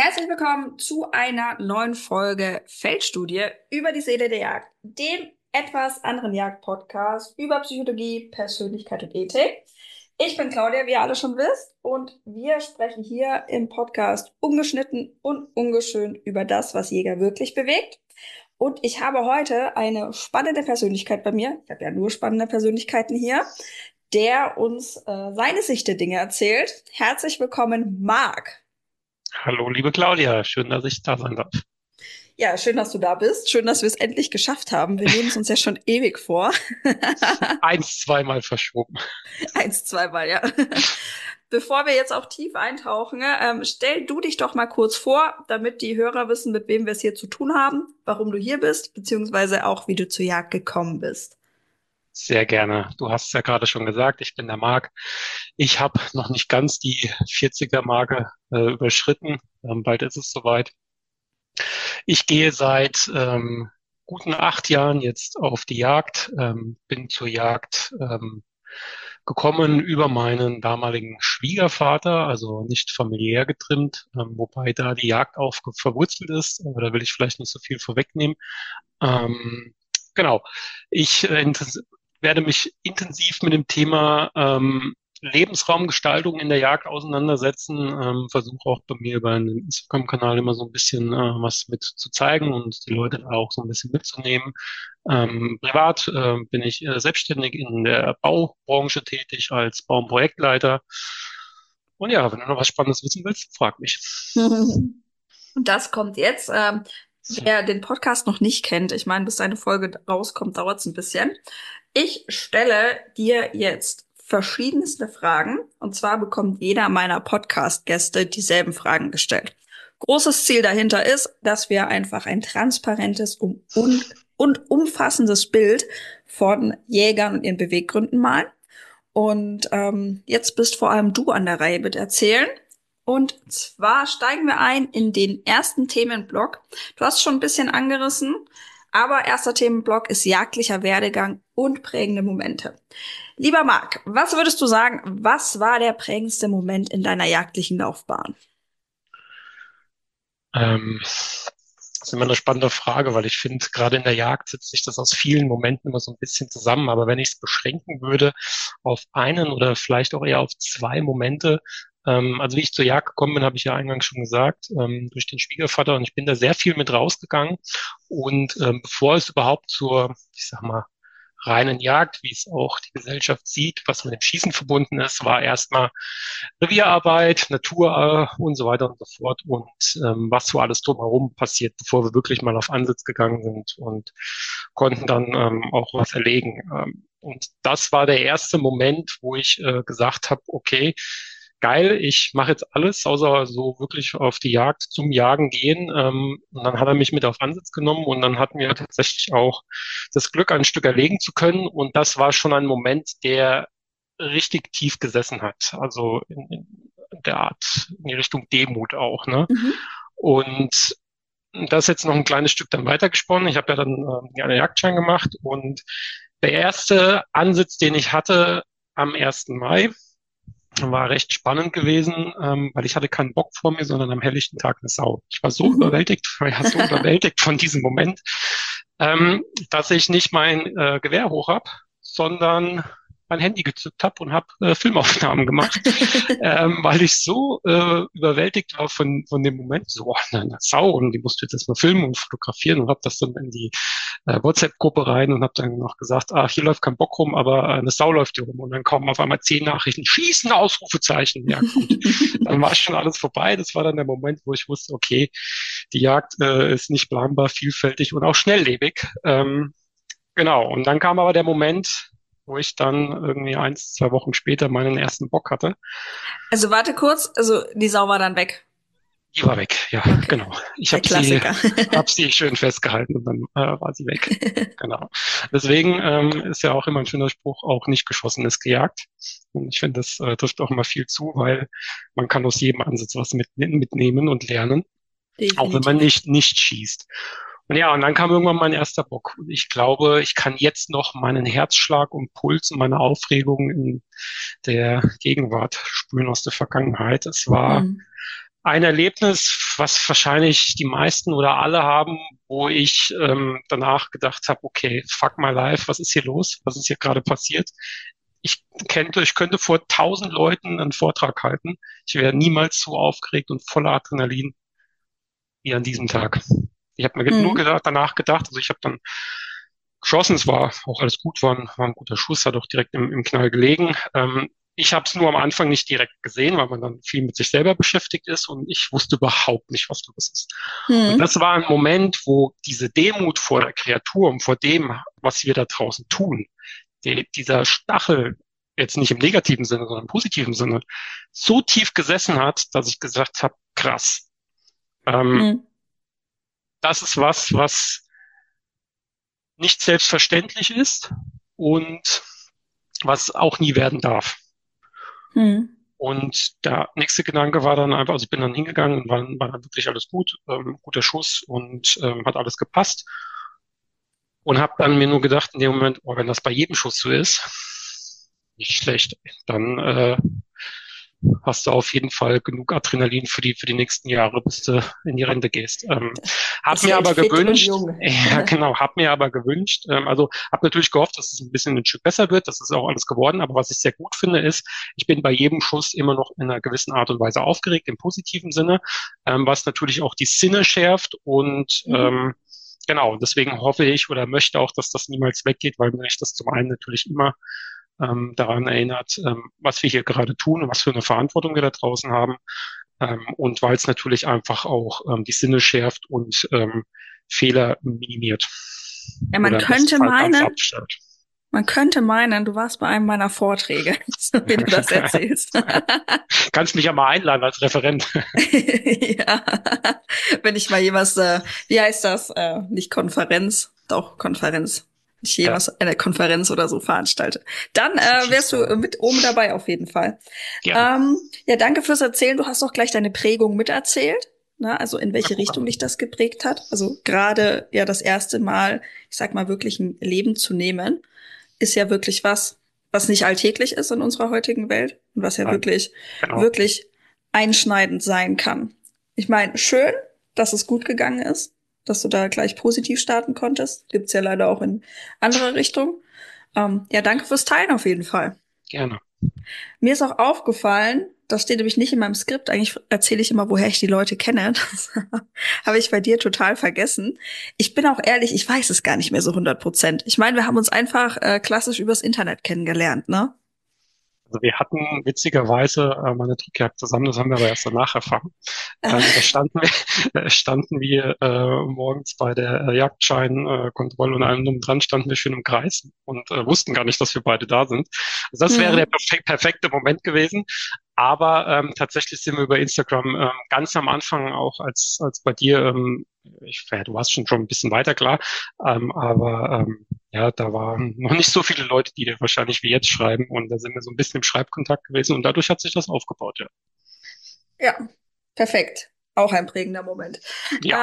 Herzlich willkommen zu einer neuen Folge Feldstudie über die Seele der Jagd, dem etwas anderen Jagd-Podcast über Psychologie, Persönlichkeit und Ethik. Ich bin Claudia, wie ihr alle schon wisst, und wir sprechen hier im Podcast ungeschnitten und ungeschönt über das, was Jäger wirklich bewegt. Und ich habe heute eine spannende Persönlichkeit bei mir. Ich habe ja nur spannende Persönlichkeiten hier, der uns seine Sicht der Dinge erzählt. Herzlich willkommen, Marc. Hallo, liebe Claudia, schön, dass ich da sein darf. Ja, schön, dass du da bist. Schön, dass wir es endlich geschafft haben. Wir nehmen es uns ja schon ewig vor. Zweimal verschoben. Eins, zweimal, ja. Bevor wir jetzt auch tief eintauchen, stell du dich doch mal kurz vor, damit die Hörer wissen, mit wem wir es hier zu tun haben, warum du hier bist, beziehungsweise auch, wie du zur Jagd gekommen bist. Sehr gerne. Du hast es ja gerade schon gesagt, ich bin der Marc. Ich habe noch nicht ganz die 40er-Marke überschritten. Bald ist es soweit. Ich gehe seit guten 8 Jahren jetzt auf die Jagd, bin zur Jagd gekommen über meinen damaligen Schwiegervater, also nicht familiär getrimmt, wobei da die Jagd auch verwurzelt ist, aber da will ich vielleicht nicht so viel vorwegnehmen. Ähm, genau. Ich werde mich intensiv mit dem Thema Lebensraumgestaltung in der Jagd auseinandersetzen. Versuche auch bei mir über einen Instagram-Kanal immer so ein bisschen was mit zu zeigen und die Leute da auch so ein bisschen mitzunehmen. Privat bin ich selbstständig in der Baubranche tätig als Bau- und Projektleiter. Und ja, wenn du noch was Spannendes wissen willst, frag mich. Und das kommt jetzt. Wer den Podcast noch nicht kennt, ich meine, bis eine Folge rauskommt, dauert es ein bisschen. Ich stelle dir jetzt verschiedenste Fragen, und zwar bekommt jeder meiner Podcast-Gäste dieselben Fragen gestellt. Großes Ziel dahinter ist, dass wir einfach ein transparentes und umfassendes Bild von Jägern und ihren Beweggründen malen. Und jetzt bist vor allem du an der Reihe mit erzählen. Und zwar steigen wir ein in den ersten Themenblock. Du hast schon ein bisschen angerissen, aber erster Themenblock ist jagdlicher Werdegang und prägende Momente. Lieber Marc, was würdest du sagen, was war der prägendste Moment in deiner jagdlichen Laufbahn? Das ist immer eine spannende Frage, weil ich finde, gerade in der Jagd setzt sich das aus vielen Momenten immer so ein bisschen zusammen. Aber wenn ich es beschränken würde auf einen oder vielleicht auch eher auf zwei Momente, also wie ich zur Jagd gekommen bin, habe ich ja eingangs schon gesagt, durch den Schwiegervater und ich bin da sehr viel mit rausgegangen. Und bevor es überhaupt zur, ich sag mal, reinen Jagd, wie es auch die Gesellschaft sieht, was mit dem Schießen verbunden ist, war erstmal Revierarbeit, Natur und so weiter und so fort und was so alles drumherum passiert, bevor wir wirklich mal auf Ansitz gegangen sind und konnten dann auch was erlegen. Und das war der erste Moment, wo ich gesagt habe, okay, geil, ich mache jetzt alles, außer so wirklich auf die Jagd zum Jagen gehen. Und dann hat er mich mit auf Ansitz genommen und dann hatten wir tatsächlich auch das Glück, ein Stück erlegen zu können. Und das war schon ein Moment, der richtig tief gesessen hat. Also in der Art, in die Richtung Demut auch, ne? Mhm. Und das jetzt noch ein kleines Stück dann weitergesponnen. Ich habe ja dann einen Jagdschein gemacht und der erste Ansitz, den ich hatte am 1. Mai, war recht spannend gewesen, weil ich hatte keinen Bock vor mir, sondern am helllichten Tag eine Sau. Ich war so Mhm. überwältigt, war ja so überwältigt von diesem Moment, dass ich nicht mein Gewehr hoch hab, sondern mein Handy gezückt habe und habe Filmaufnahmen gemacht, weil ich so überwältigt war von dem Moment, so eine Sau und die musst du jetzt erstmal filmen und fotografieren und habe das dann in die WhatsApp-Gruppe rein und habe dann noch gesagt, ach, hier läuft kein Bock rum, aber eine Sau läuft hier rum und dann kommen auf einmal 10 Nachrichten, schießen, Ausrufezeichen. Ja gut, dann war schon alles vorbei. Das war dann der Moment, wo ich wusste, okay, die Jagd ist nicht planbar, vielfältig und auch schnelllebig. Genau, und dann kam aber der Moment, wo ich dann irgendwie 1, 2 Wochen später meinen ersten Bock hatte. Also warte kurz, also die Sau war dann weg. Die war weg, ja, Okay, genau. Ich der Klassiker. hab sie schön festgehalten und dann war sie weg. Genau. Deswegen ist ja auch immer ein schöner Spruch, auch nicht geschossen ist gejagt. Und ich finde, das trifft auch immer viel zu, weil man kann aus jedem Ansatz was mitnehmen und lernen, auch wenn man Definitiv. nicht schießt. Und ja, und dann kam irgendwann mein erster Bock. Und ich glaube, ich kann jetzt noch meinen Herzschlag und Puls und meine Aufregung in der Gegenwart spüren aus der Vergangenheit. Es war Hm. ein Erlebnis, was wahrscheinlich die meisten oder alle haben, wo ich danach gedacht habe, okay, fuck my life, was ist hier los? Was ist hier gerade passiert? Ich könnte vor 1.000 Leuten einen Vortrag halten. Ich wäre niemals so aufgeregt und voller Adrenalin wie an diesem Tag. Ich habe mir nur Mhm. danach gedacht, also ich habe dann geschossen, es war auch alles gut, war ein guter Schuss, hat auch direkt im Knall gelegen. Ich habe es nur am Anfang nicht direkt gesehen, weil man dann viel mit sich selber beschäftigt ist und ich wusste überhaupt nicht, was los ist. Und Mhm. das war ein Moment, wo diese Demut vor der Kreatur und vor dem, was wir da draußen tun, dieser Stachel, jetzt nicht im negativen Sinne, sondern im positiven Sinne, so tief gesessen hat, dass ich gesagt habe, krass, ähm, Mhm. das ist was nicht selbstverständlich ist und was auch nie werden darf. Mhm. Und der nächste Gedanke war dann einfach, also ich bin dann hingegangen und war dann wirklich alles gut, guter Schuss und hat alles gepasst. Und habe dann mir nur gedacht in dem Moment, oh, wenn das bei jedem Schuss so ist, nicht schlecht, dann hast du auf jeden Fall genug Adrenalin für die nächsten Jahre, bis du in die Rente gehst. Hab Das mir hält aber fit und gewünscht, jung. ja genau, hab mir aber gewünscht, also habe natürlich gehofft, dass es ein bisschen ein Stück besser wird, das ist auch alles geworden, aber was ich sehr gut finde, ist, ich bin bei jedem Schuss immer noch in einer gewissen Art und Weise aufgeregt, im positiven Sinne, was natürlich auch die Sinne schärft und Mhm. genau, deswegen hoffe ich oder möchte auch, dass das niemals weggeht, weil mich das zum einen natürlich immer daran erinnert, was wir hier gerade tun und was für eine Verantwortung wir da draußen haben. Und weil es natürlich einfach auch die Sinne schärft und Fehler minimiert Ja, oder im besten Fall ganz abstellt. man könnte meinen, du warst bei einem meiner Vorträge, so wie du das erzählst. Kannst mich ja mal einladen als Referent. Ja, wenn ich mal jemals, wie heißt das? Nicht Konferenz, doch Konferenz. Ich Ja, jemals eine Konferenz oder so veranstalte. Dann wärst du super. mit oben dabei auf jeden Fall. Gerne. Ja, danke fürs Erzählen. Du hast auch gleich deine Prägung miterzählt. Ne? Also in Na, welche guck Richtung dich an. das geprägt hat. Also gerade ja das erste Mal, ich sag mal, wirklich ein Leben zu nehmen, ist ja wirklich was, was nicht alltäglich ist in unserer heutigen Welt und was ja Nein, wirklich, genau. wirklich einschneidend sein kann. Ich meine, schön, dass es gut gegangen ist, dass du da gleich positiv starten konntest. Gibt's ja leider auch in andere Richtungen. Ja, danke fürs Teilen auf jeden Fall. Gerne. Mir ist auch aufgefallen, das steht nämlich nicht in meinem Skript, eigentlich erzähle ich immer, woher ich die Leute kenne. Das habe ich bei dir total vergessen. Ich bin auch ehrlich, ich weiß es gar nicht mehr so 100%. Ich meine, wir haben uns einfach klassisch übers Internet kennengelernt, ne? Also wir hatten witzigerweise mal eine Drückjagd zusammen, das haben wir aber erst danach erfahren. Da standen wir, da standen wir morgens bei der Jagdscheinkontrolle und allem drum dran standen wir schön im Kreis und wussten gar nicht, dass wir beide da sind. Also das wäre der Hm. perfekte Moment gewesen. Aber tatsächlich sind wir über Instagram ganz am Anfang auch als bei dir, ja, du warst schon ein bisschen weiter, klar, aber ja, da waren noch nicht so viele Leute, die dir wahrscheinlich wie jetzt schreiben und da sind wir so ein bisschen im Schreibkontakt gewesen und dadurch hat sich das aufgebaut, ja. Ja, perfekt. Auch ein prägender Moment. Ja,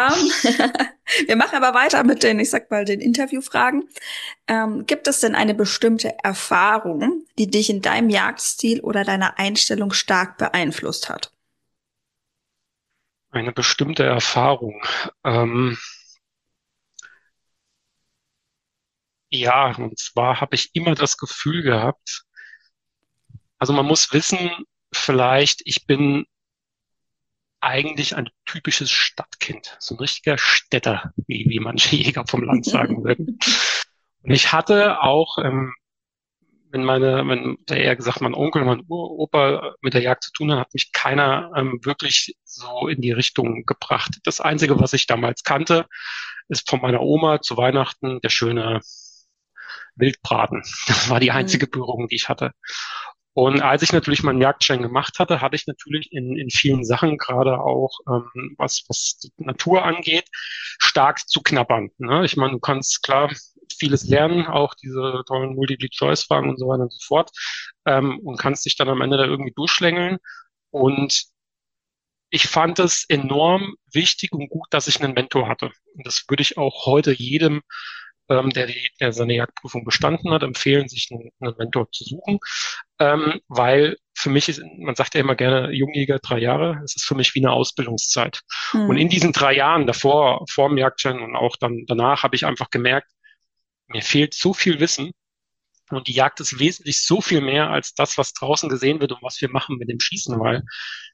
Wir machen aber weiter mit den, ich sag mal, den Interviewfragen. Gibt es denn eine bestimmte Erfahrung, die dich in deinem Jagdstil oder deiner Einstellung stark beeinflusst hat? eine bestimmte Erfahrung. Ähm, ja, und zwar habe ich immer das Gefühl gehabt, also man muss wissen, vielleicht, ich bin eigentlich ein typisches Stadtkind, so ein richtiger Städter, wie manche Jäger vom Land sagen würden. Und ich hatte auch, wenn der eher gesagt, mein Onkel, mein Uropa mit der Jagd zu tun hat, hat mich keiner wirklich so in die Richtung gebracht. Das Einzige, was ich damals kannte, ist von meiner Oma zu Weihnachten der schöne Wildbraten. Das war die einzige Hm. Berührung, die ich hatte. Und als ich natürlich meinen Jagdschein gemacht hatte, hatte ich natürlich in vielen Sachen, gerade auch was die Natur angeht, stark zu knabbern. Ne? Ich meine, du kannst klar vieles lernen, auch diese tollen Multiple-Choice-Fragen und so weiter und so fort, und kannst dich dann am Ende da irgendwie durchschlängeln. Und ich fand es enorm wichtig und gut, dass ich einen Mentor hatte. Und das würde ich auch heute jedem, der seine Jagdprüfung bestanden hat, empfehlen, sich einen Mentor zu suchen, weil für mich ist, man sagt ja immer gerne, Jungjäger 3 Jahre, es ist für mich wie eine Ausbildungszeit. Und in Mhm. diesen 3 Jahren davor, vor dem Jagdschein und auch dann danach, habe ich einfach gemerkt, mir fehlt so viel Wissen und die Jagd ist wesentlich so viel mehr als das, was draußen gesehen wird und was wir machen mit dem Schießen, weil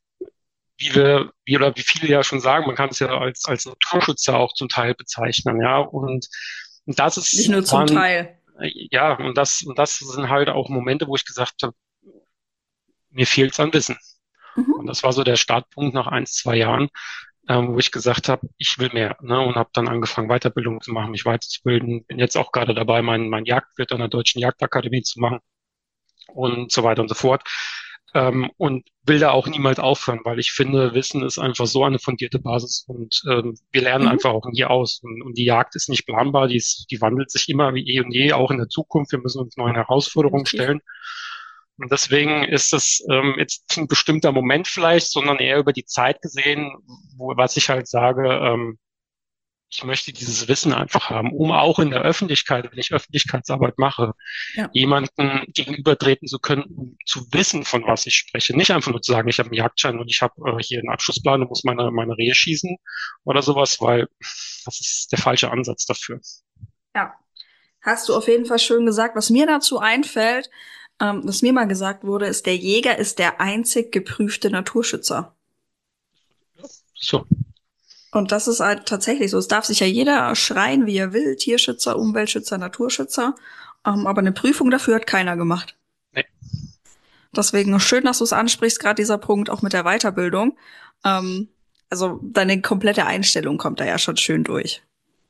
wie viele ja schon sagen, man kann es ja als Naturschützer auch zum Teil bezeichnen, ja. Und das Nicht nur zum waren, Teil. ja, und das sind halt auch Momente, wo ich gesagt habe, mir fehlt's an Wissen. Und Mhm. das war so der Startpunkt nach 1, 2 Jahren, wo ich gesagt habe, ich will mehr, ne, und habe dann angefangen, Weiterbildung zu machen, mich weiterzubilden. Bin jetzt auch gerade dabei, mein Jagdwirt an der Deutschen Jagdakademie zu machen und so weiter und so fort. Und will da auch niemals aufhören, weil ich finde, Wissen ist einfach so eine fundierte Basis und wir lernen Mhm. einfach auch nie aus. Und die Jagd ist nicht planbar, die wandelt sich immer wie eh und je, auch in der Zukunft. Wir müssen uns neuen Herausforderungen Definitiv. stellen. Und deswegen ist es jetzt ein bestimmter Moment vielleicht, sondern eher über die Zeit gesehen, was ich halt sage, ich möchte dieses Wissen einfach haben, um auch in der Öffentlichkeit, wenn ich Öffentlichkeitsarbeit mache, Ja. jemanden gegenübertreten zu können, um zu wissen, von was ich spreche. Nicht einfach nur zu sagen, ich habe einen Jagdschein und ich habe hier einen Abschlussplan und muss meine Rehe schießen oder sowas, weil das ist der falsche Ansatz dafür. Ja. Hast du auf jeden Fall schön gesagt. Was mir dazu einfällt, was mir mal gesagt wurde, ist, der Jäger ist der einzig geprüfte Naturschützer. So, Und das ist halt tatsächlich so. Es darf sich ja jeder schreien, wie er will, Tierschützer, Umweltschützer, Naturschützer. Aber eine Prüfung dafür hat keiner gemacht. nee, Deswegen schön, dass du es ansprichst, gerade dieser Punkt auch mit der Weiterbildung. Ähm, also deine komplette Einstellung kommt da ja schon schön durch.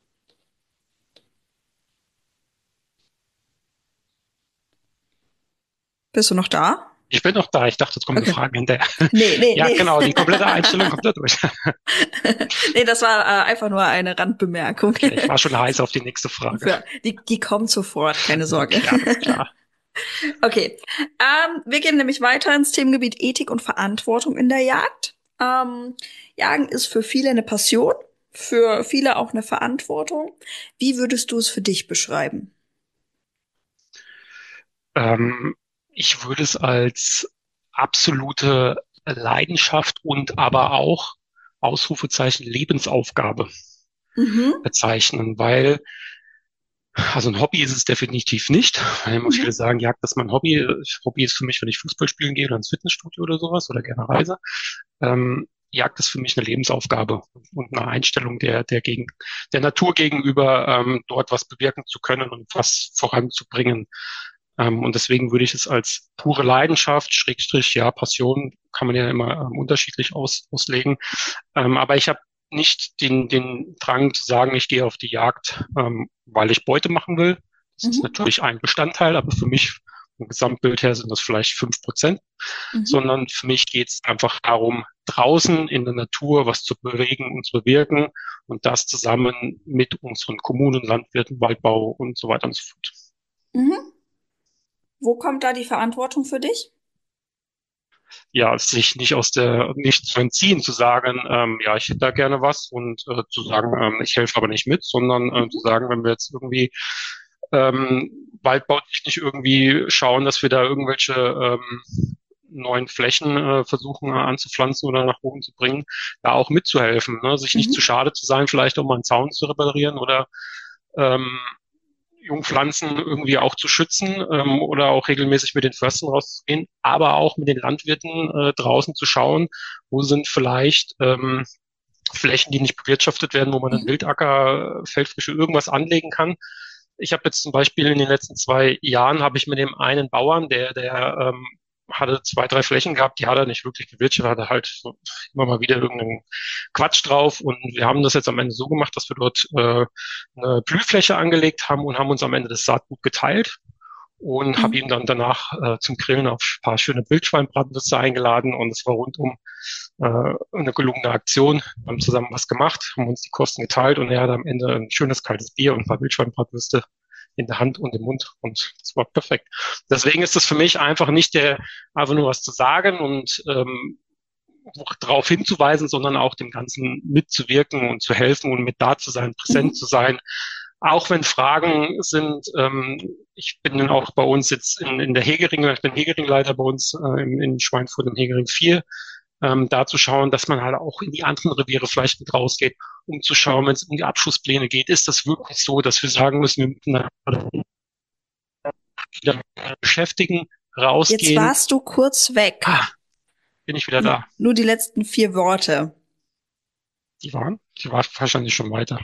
Bist du noch da? ich bin noch da. Ich dachte, es kommt eine Okay. Frage hinterher. Nee, nee, Ja, nee. genau, die komplette Einstellung kommt da durch. Nee, das war einfach nur eine Randbemerkung. Okay, ich war schon heiß auf die nächste Frage. Die kommt sofort, keine Sorge. Okay, alles klar. Okay, wir gehen nämlich weiter ins Themengebiet Ethik und Verantwortung in der Jagd. Jagen ist für viele eine Passion, für viele auch eine Verantwortung. Wie würdest du es für dich beschreiben? Ähm, Ich würde es als absolute Leidenschaft und aber auch Ausrufezeichen Lebensaufgabe Mhm. bezeichnen, weil also ein Hobby ist es definitiv nicht. Weil immer viele Mhm. sagen, Jagd ist mein Hobby. Hobby ist für mich, wenn ich Fußball spielen gehe oder ins Fitnessstudio oder sowas oder gerne reise. Jagd ist für mich eine Lebensaufgabe und eine Einstellung der Natur gegenüber, dort was bewirken zu können und was voranzubringen. Und deswegen würde ich es als pure Leidenschaft, Schrägstrich, ja, Passion, kann man ja immer unterschiedlich auslegen. Aber ich habe nicht den Drang zu sagen, ich gehe auf die Jagd, weil ich Beute machen will. Das ist Mhm. natürlich ein Bestandteil, aber für mich im Gesamtbild her sind das vielleicht 5%, Mhm. sondern für mich geht es einfach darum, draußen in der Natur was zu bewegen und zu bewirken und das zusammen mit unseren Kommunen, Landwirten, Waldbau und so weiter und so fort. Mhm. Wo kommt da die Verantwortung für dich? Ja, sich nicht zu entziehen, zu sagen, ja, ich hätte da gerne was und zu sagen, ich helfe aber nicht mit, sondern zu Mhm. sagen, wenn wir jetzt irgendwie ähm, waldbautechnisch irgendwie schauen, dass wir da irgendwelche neuen Flächen versuchen anzupflanzen oder nach oben zu bringen, da auch mitzuhelfen, ne? Sich nicht zu Mhm. schade zu sein, vielleicht auch mal einen Zaun zu reparieren oder ähm, Jungpflanzen irgendwie auch zu schützen, oder auch regelmäßig mit den Förstern rauszugehen, aber auch mit den Landwirten draußen zu schauen, wo sind vielleicht Flächen, die nicht bewirtschaftet werden, wo man einen Mhm. Wildacker, Feldfrische, irgendwas anlegen kann. Ich habe jetzt zum Beispiel in den letzten 2 Jahren habe ich mit dem einen Bauern, der hatte 2, 3 Flächen gehabt, die hat er nicht wirklich bewirtschaftet, hatte halt so immer mal wieder irgendeinen Quatsch drauf. Und wir haben das jetzt am Ende so gemacht, dass wir dort eine Blühfläche angelegt haben und haben uns am Ende das Saatgut geteilt und habe ihn Mhm. dann danach zum Grillen auf ein paar schöne Wildschweinbratwürste eingeladen und es war rundum eine gelungene Aktion. Wir haben zusammen was gemacht, haben uns die Kosten geteilt und er hat am Ende ein schönes kaltes Bier und ein paar Wildschweinbratwürste in der Hand und im Mund und das war perfekt. Deswegen ist das für mich einfach nicht einfach nur was zu sagen und darauf hinzuweisen, sondern auch dem Ganzen mitzuwirken und zu helfen und mit da zu sein, präsent Mhm. zu sein, Auch wenn Fragen sind, ich bin dann auch bei uns jetzt in der Hegering, ich bin Hegeringleiter bei uns in Schweinfurt in Hegering 4, da zu schauen, dass man halt auch in die anderen Reviere vielleicht mit rausgeht, um zu schauen, wenn es um die Abschusspläne geht, ist das wirklich so, dass wir sagen müssen, wir müssen wieder beschäftigen, Jetzt rausgehen. warst du kurz weg. Ah, bin ich wieder da. Nur die letzten 4 Worte. Die waren wahrscheinlich schon weiter.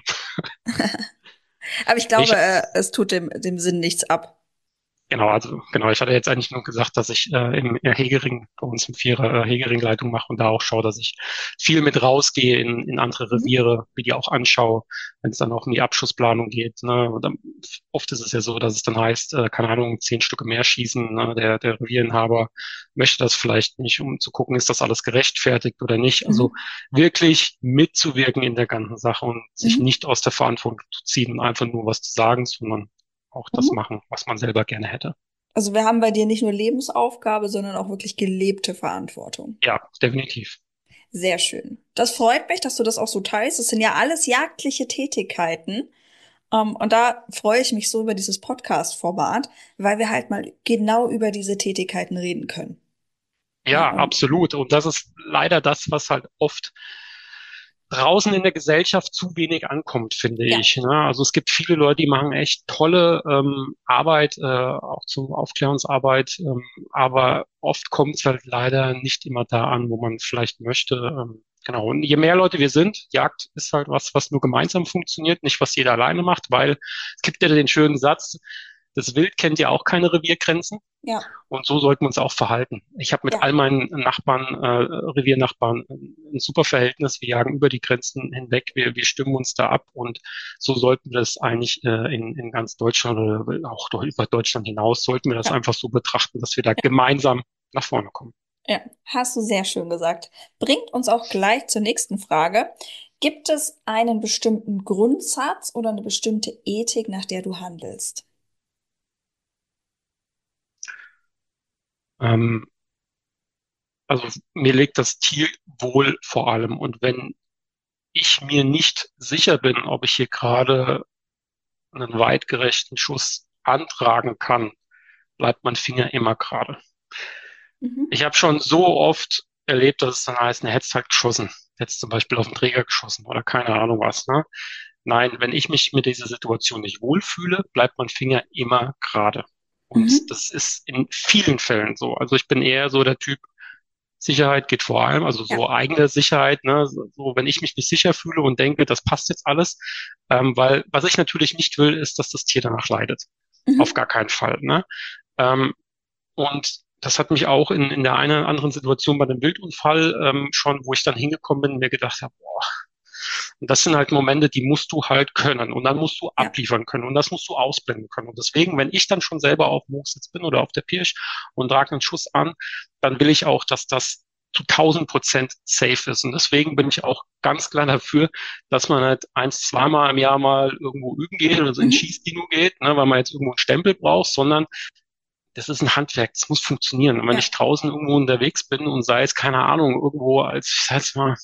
Aber ich Ich, glaube, es tut dem Sinn nichts ab. genau, ich hatte jetzt eigentlich nur gesagt, dass ich im Hegering, bei uns im Vierer Hegering-Leitung mache und da auch schaue, dass ich viel mit rausgehe in andere Mhm. Reviere, mir die auch anschaue, wenn es dann auch um die Abschussplanung geht. Ne? Und dann, oft ist es ja so, dass es dann heißt, keine Ahnung, 10 Stücke mehr schießen. Ne? Der Revierinhaber möchte das vielleicht nicht, um zu gucken, ist das alles gerechtfertigt oder nicht. Also Mhm. wirklich mitzuwirken in der ganzen Sache und sich Mhm. nicht aus der Verantwortung zu ziehen und einfach nur was zu sagen, sondern auch das Mhm. machen, was man selber gerne hätte. Also wir haben bei dir nicht nur Lebensaufgabe, sondern auch wirklich gelebte Verantwortung. Ja, definitiv. Sehr schön. Das freut mich, dass du das auch so teilst. Das sind ja alles jagdliche Tätigkeiten. Und da freue ich mich so über dieses Podcast-Format, weil wir halt mal genau über diese Tätigkeiten reden können. Ja, Ja, und absolut. Und das ist leider das, was halt oft draußen in der Gesellschaft zu wenig ankommt, finde ja. ich. Ne? Also es gibt viele Leute, die machen echt tolle Arbeit, auch zur Aufklärungsarbeit, aber oft kommt es halt leider nicht immer da an, wo man vielleicht möchte. Genau. Und je mehr Leute wir sind, Jagd ist halt was nur gemeinsam funktioniert, nicht was jeder alleine macht, weil es gibt ja den schönen Satz, das Wild kennt ja auch keine Reviergrenzen. Ja, Und so sollten wir uns auch verhalten. Ich habe mit ja. all meinen Nachbarn, Reviernachbarn, ein super Verhältnis. Wir jagen über die Grenzen hinweg. Wir stimmen uns da ab. Und so sollten wir das eigentlich in ganz Deutschland oder auch über Deutschland hinaus, sollten wir das Ja. einfach so betrachten, dass wir da gemeinsam nach vorne kommen. Ja, hast du sehr schön gesagt. Bringt uns auch gleich zur nächsten Frage. Gibt es einen bestimmten Grundsatz oder eine bestimmte Ethik, nach der du handelst? Ähm, also mir liegt das Tierwohl vor allem. Und wenn ich mir nicht sicher bin, ob ich hier gerade einen weitgerechten Schuss antragen kann, bleibt mein Finger immer gerade. Mhm. Ich habe schon so oft erlebt, dass es dann heißt, ne, hättest halt geschossen. Hättest zum Beispiel auf den Träger geschossen oder keine Ahnung was. Ne? Nein, wenn ich mich mit dieser Situation nicht wohlfühle, bleibt mein Finger immer gerade. Und Mhm. das ist in vielen Fällen so. Also ich bin eher so der Typ, Sicherheit geht vor allem, also Ja. so eigene Sicherheit, ne? So, wenn ich mich nicht sicher fühle und denke, das passt jetzt alles, weil was ich natürlich nicht will, ist, dass das Tier danach leidet. Auf Mhm. gar keinen Fall. Ne? Ähm, und das hat mich auch in der einen oder anderen Situation bei dem Wildunfall schon, wo ich dann hingekommen bin und mir gedacht habe, boah, und das sind halt Momente, die musst du halt können und dann musst du Ja. abliefern können und das musst du ausblenden können. Und deswegen, wenn ich dann schon selber auf dem Hochsitz bin oder auf der Pirsch und trage einen Schuss an, dann will ich auch, dass das zu 1000% safe ist. Und deswegen bin ich auch ganz klar dafür, dass man halt eins, zweimal im Jahr mal irgendwo üben geht oder so in Mhm. Schießkino geht, ne, weil man jetzt irgendwo einen Stempel braucht, sondern das ist ein Handwerk, das muss funktionieren. Und wenn ich Ja. draußen irgendwo unterwegs bin und sei es, keine Ahnung, irgendwo als, ich sag's mal,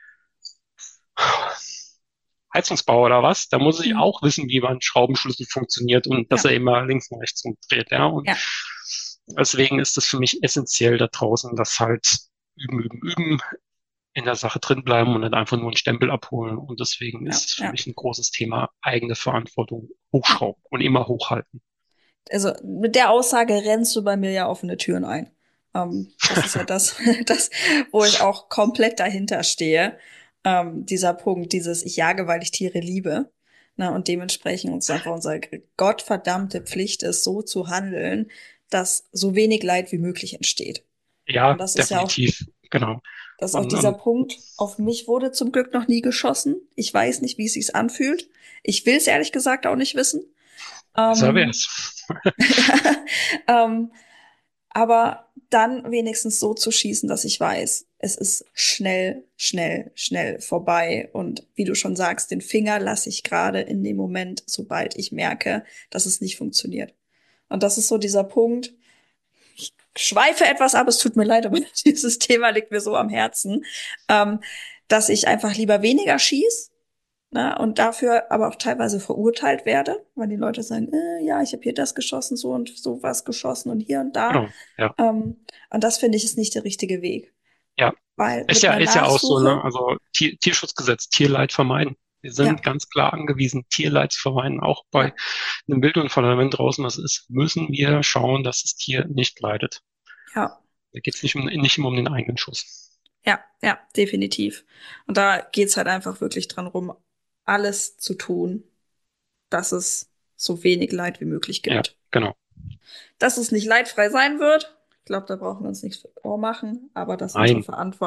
Heizungsbauer oder was, da muss ich Mhm. auch wissen, wie mein Schraubenschlüssel funktioniert und dass Ja. er immer links und rechts umdreht, ja. Und Ja. deswegen ist es für mich essentiell da draußen, dass halt üben, in der Sache drin bleiben und nicht einfach nur einen Stempel abholen. Und deswegen Ja. ist es für Ja. mich ein großes Thema, eigene Verantwortung Ja. hochschrauben und immer hochhalten. Also mit der Aussage rennst du bei mir ja offene Türen ein. Das ist ja das, das, wo ich auch komplett dahinter stehe. Dieser Punkt, dieses Ich jage, weil ich Tiere liebe. Na, und dementsprechend uns einfach unsere gottverdammte Pflicht ist, so zu handeln, dass so wenig Leid wie möglich entsteht. Und Ja, das ist ja auch, definitiv, genau. das ist auch Und dieser Punkt. Auf mich wurde zum Glück noch nie geschossen. Ich weiß nicht, wie es sich anfühlt. Ich will es ehrlich gesagt auch nicht wissen. besser Ähm, wär's. ähm, aber dann wenigstens so zu schießen, dass ich weiß, es ist schnell, schnell, schnell vorbei. Und wie du schon sagst, den Finger lasse ich gerade in dem Moment, sobald ich merke, dass es nicht funktioniert. Und das ist so dieser Punkt. Ich schweife etwas ab, es tut mir leid, aber dieses Thema liegt mir so am Herzen, ähm, dass ich einfach lieber weniger schieß, Ne, und dafür aber auch teilweise verurteilt werde, weil die Leute sagen, ja, ich habe hier das geschossen, so und so was geschossen und hier und da. Genau, ja, Ähm, und das finde ich ist nicht der richtige Weg. ja. Weil mit einer Ist ja auch so, ne? Nachsuche, Also Tierschutzgesetz, Tierleid vermeiden. Wir sind ja, ganz klar angewiesen, Tierleid zu vermeiden. Auch bei ja, einem Wildunfall, wenn draußen was ist, müssen wir schauen, dass das Tier nicht leidet. ja, Da geht es nicht immer um den eigenen Schuss. ja, ja, definitiv. Und da geht's halt einfach wirklich dran rum, alles zu tun, dass es so wenig Leid wie möglich Ja, gibt. genau. Dass es nicht leidfrei sein wird, ich glaube, da brauchen wir uns nichts vormachen, aber dass Nein,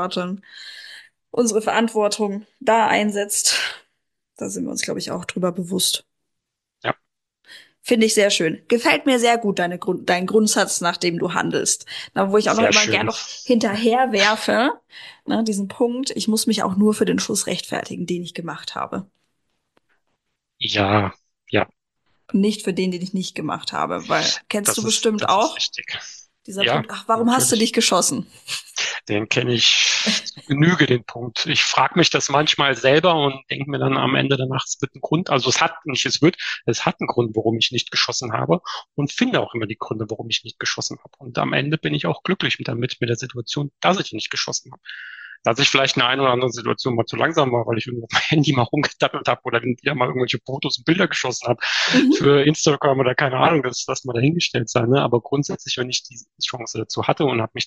unsere Verantwortung da einsetzt, da sind wir uns, glaube ich, auch drüber bewusst. ja, Finde ich sehr schön. Gefällt mir sehr gut, dein Grundsatz, nach dem du handelst. Na, wo ich auch noch sehr immer gern schön. noch hinterher werfe, ne, diesen Punkt, ich muss mich auch nur für den Schuss rechtfertigen, den ich gemacht habe. Ja, ja, Und nicht für den ich nicht gemacht habe, weil kennst du bestimmt das ist auch richtig. dieser Ja, Punkt, ach, warum hast du natürlich. dich geschossen? Den kenne ich zu Genüge, den Punkt. Ich frage mich das manchmal selber und denke mir dann am Ende danach, es wird ein Grund, also es hat einen Grund, warum ich nicht geschossen habe und finde auch immer die Gründe, warum ich nicht geschossen habe. Und am Ende bin ich auch glücklich mit der Situation, dass ich nicht geschossen habe. Dass ich vielleicht in einer oder anderen Situation mal zu langsam war, weil ich irgendwo auf mein Handy mal rumgedattelt habe oder wieder mal irgendwelche Fotos und Bilder geschossen habe Mhm. für Instagram oder keine Ahnung, das mal dahingestellt sein. Ne? Aber grundsätzlich, wenn ich die Chance dazu hatte und habe mich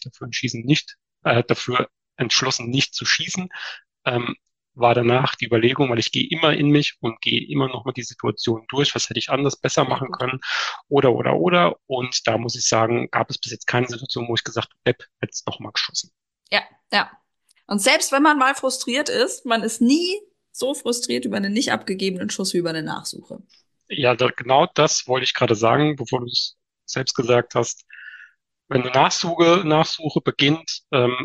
dafür entschlossen, nicht zu schießen, ähm, war danach die Überlegung, weil ich gehe immer in mich und gehe immer noch mal die Situation durch, was hätte ich anders besser Sehr machen gut. können oder. Und da muss ich sagen, gab es bis jetzt keine Situation, wo ich gesagt habe, Depp, jetzt noch mal geschossen. Ja, ja. Und selbst wenn man mal frustriert ist, man ist nie so frustriert über einen nicht abgegebenen Schuss wie über eine Nachsuche. Ja, genau das wollte ich gerade sagen, bevor du es selbst gesagt hast. Wenn eine Nachsuche beginnt,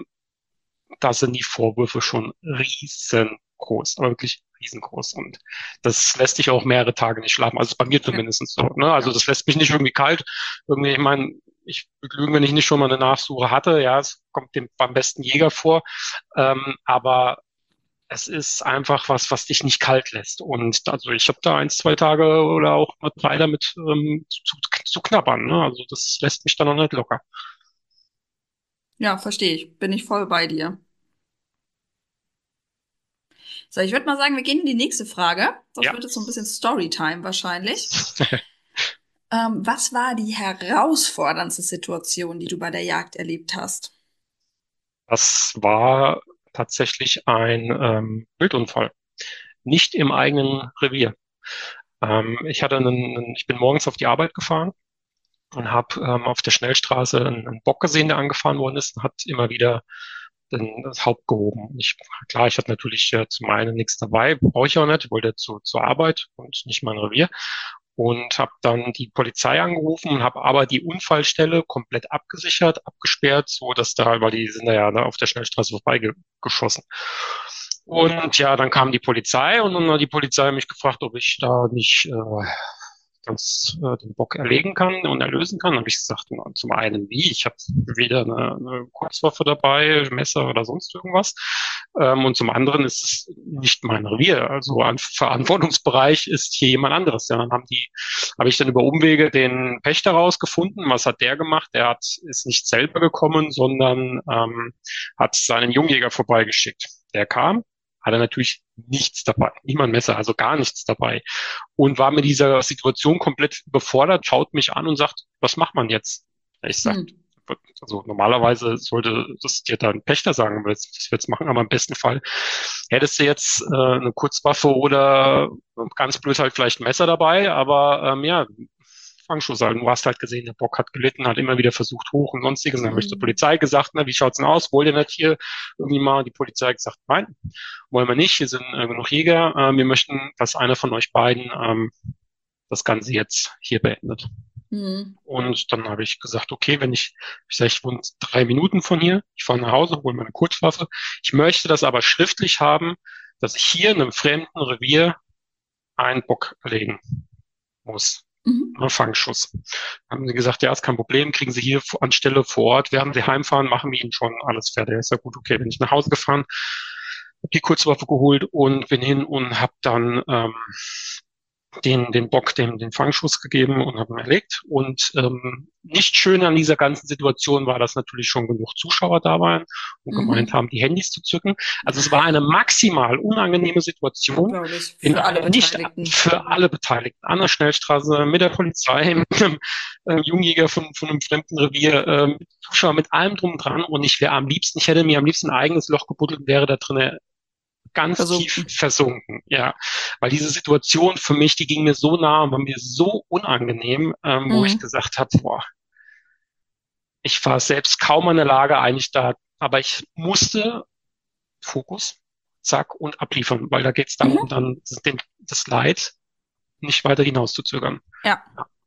da sind die Vorwürfe schon riesengroß, aber wirklich riesengroß. Und das lässt dich auch mehrere Tage nicht schlafen. Also bei mir Ja, zumindest so. Ne? Also ja. das lässt mich nicht irgendwie kalt. Irgendwie, ich meine, ich würde lügen, wenn ich nicht schon mal eine Nachsuche hatte. Ja, es kommt dem beim besten Jäger vor. Aber es ist einfach was dich nicht kalt lässt. Und also ich habe da 1, 2 Tage oder auch mal 3 damit zu knabbern. Ne? Also das lässt mich dann noch nicht locker. Ja, verstehe ich. Bin ich voll bei dir. So, ich würde mal sagen, wir gehen in die nächste Frage. Das Ja, wird jetzt so ein bisschen Storytime wahrscheinlich. Was war die herausforderndste Situation, die du bei der Jagd erlebt hast? das war tatsächlich ein Wildunfall. Nicht im eigenen Revier. Ich bin morgens auf die Arbeit gefahren und habe auf der Schnellstraße einen Bock gesehen, der angefahren worden ist und hat immer wieder das Haupt gehoben. Klar, ich hatte natürlich zum einen nichts dabei, brauche ich auch nicht, wollte zur Arbeit und nicht mein Revier und habe dann die Polizei angerufen und habe aber die Unfallstelle komplett abgesichert, abgesperrt, so dass da, weil die sind da ja auf der Schnellstraße vorbeigeschossen. Und ja, dann kam die Polizei und dann hat die Polizei mich gefragt, ob ich da nicht den Bock erlegen kann und erlösen kann. Habe ich gesagt, na, zum einen wie, ich habe weder eine Kurzwaffe dabei, Messer oder sonst irgendwas. Und zum anderen ist es nicht mein Revier. Also ein Verantwortungsbereich ist hier jemand anderes. Ja, habe ich dann über Umwege den Pächter rausgefunden. Was hat der gemacht? Ist nicht selber gekommen, sondern hat seinen Jungjäger vorbeigeschickt. Der kam, hatte natürlich nichts dabei, nicht mal ein Messer, also gar nichts dabei und war mit dieser Situation komplett überfordert, schaut mich an und sagt, was macht man jetzt? Ich sag, Hm. also normalerweise sollte das dir dann Pächter sagen, das wir jetzt machen, aber im besten Fall hättest du jetzt eine Kurzwaffe oder ganz blöd halt vielleicht ein Messer dabei, aber ja, Fangschuss halt. Du hast halt gesehen, der Bock hat gelitten, hat immer wieder versucht hoch und sonstiges. Und dann habe ich zur Hm. Polizei gesagt, na, wie schaut's denn aus? Wollt ihr nicht hier irgendwie mal? Die Polizei hat gesagt, nein, wollen wir nicht. Hier sind genug Jäger. Wir möchten, dass einer von euch beiden das Ganze jetzt hier beendet. Hm. Und dann habe ich gesagt, okay, ich sage, ich wohne 3 Minuten von hier, ich fahre nach Hause, hole meine Kurzwaffe. Ich möchte das aber schriftlich haben, dass ich hier in einem fremden Revier einen Bock erlegen muss. Mhm. Fangschuss. Haben sie gesagt, ja, ist kein Problem, kriegen Sie hier anstelle vor Ort, während Sie heimfahren, machen wir Ihnen schon alles fertig. Ist ja gut, okay, bin ich nach Hause gefahren, Hab die Kurzwaffe geholt und bin hin und hab dann den Bock, den Fangschuss gegeben und habe ihn erlegt. Und nicht schön an dieser ganzen Situation war, dass natürlich schon genug Zuschauer da waren und gemeint Mhm. haben, die Handys zu zücken. Also es war eine maximal unangenehme Situation Glaube ich. in Für alle nicht Beteiligten. für alle Beteiligten. An der Schnellstraße, mit der Polizei, mit einem Jungjäger von einem fremden Revier, Zuschauer, mit allem drum und dran. Und ich hätte mir am liebsten ein eigenes Loch gebuddelt und wäre da drinnen ganz tief Versunken. versunken, ja. Weil diese Situation für mich, die ging mir so nah und war mir so unangenehm, wo ich Mhm. gesagt habe, boah, ich war selbst kaum in der Lage, eigentlich da, aber ich musste Fokus, zack, und abliefern, weil da geht es darum, Mhm. dann das Leid nicht weiter hinauszuzögern. Ja.